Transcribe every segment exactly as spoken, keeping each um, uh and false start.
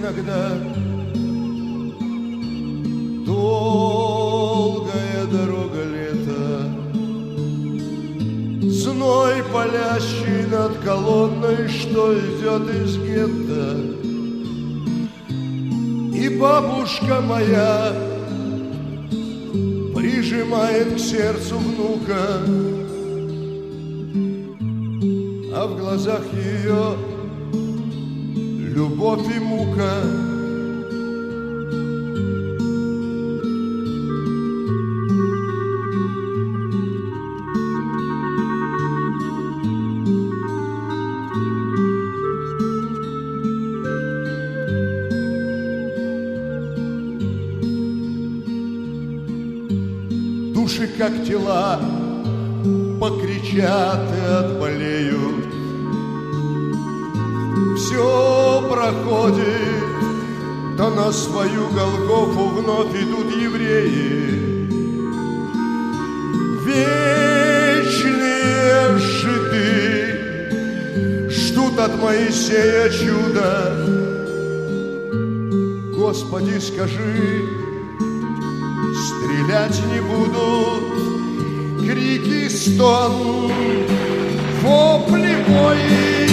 иногда. Долгая дорога лета, зной палящий над колонной, что идет из гетто. И бабушка моя прижимает к сердцу внука, а в глазах ее любовь и мука. Души, как тела, покричат и отболеют. Все проходит, да на свою Голгофу вновь идут евреи. Вечные жиды ждут от Моисея чуда. Господи, скажи, стрелять не будут, крики, стон, вопли бои.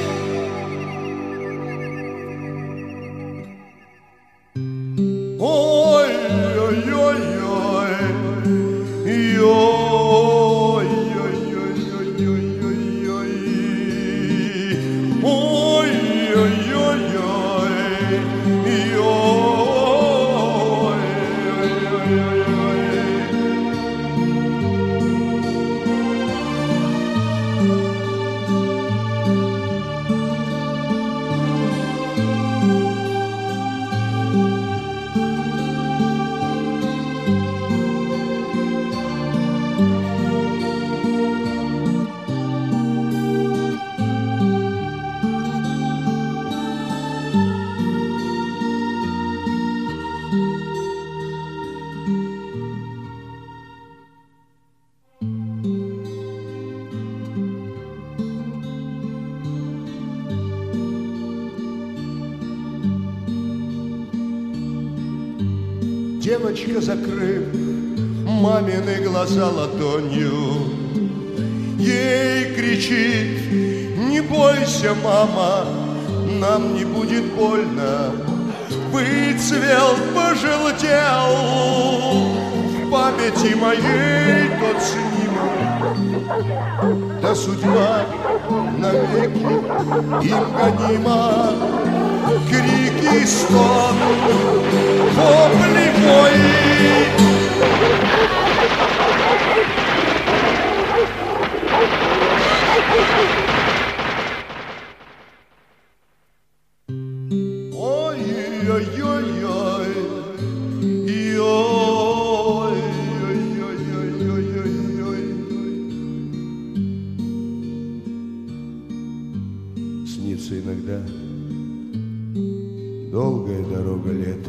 Ой-ой-ой-ой, ой-ой-ой-ой-ой-ой, Девочка, закрыв мамины глаза ладонью, ей кричит: не бойся, мама, нам не будет больно. Выцвел, пожелтел в памяти моей тот снимок, да судьба навеки им гонима. Крики, стон, вопли мои. Ой-ой-ой-ой, ой-ой-ой-ой-ой-ой. Снится иногда долгая дорога лета,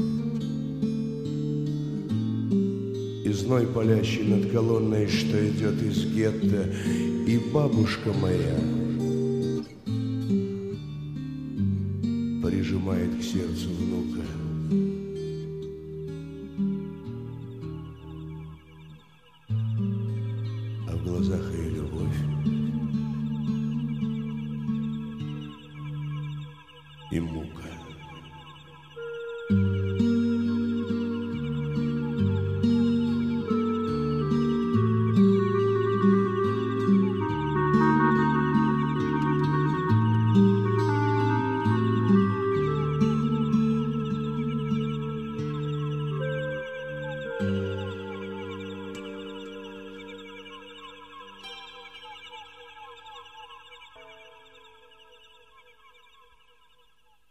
и зной палящий над колонной, что идет из гетто, и бабушка моя прижимает к сердцу внука. А в глазах ее